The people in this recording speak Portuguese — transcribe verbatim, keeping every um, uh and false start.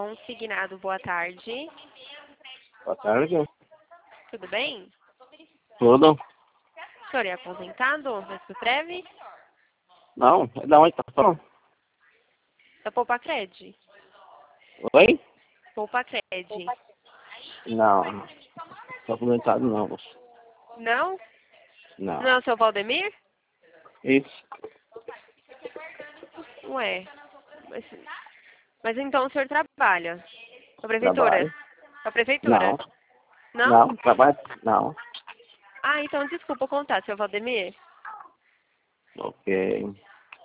consignado. Boa tarde. Boa tarde. Tudo bem? Tudo? O senhor é aposentado? Vai pro Treve? Não, é da onde tá falando? Da Poupa Cred? Oi? Poupa Cred. Não, tô aposentado não, moço. Não? Não. Não é o seu Valdemir? Isso. Ué. Mas, mas então o senhor trabalha? Na prefeitura? Trabalho? Na prefeitura? Não. Não? Não, trabalho? Não. Ah, então desculpa contar, seu Valdemir. Ok.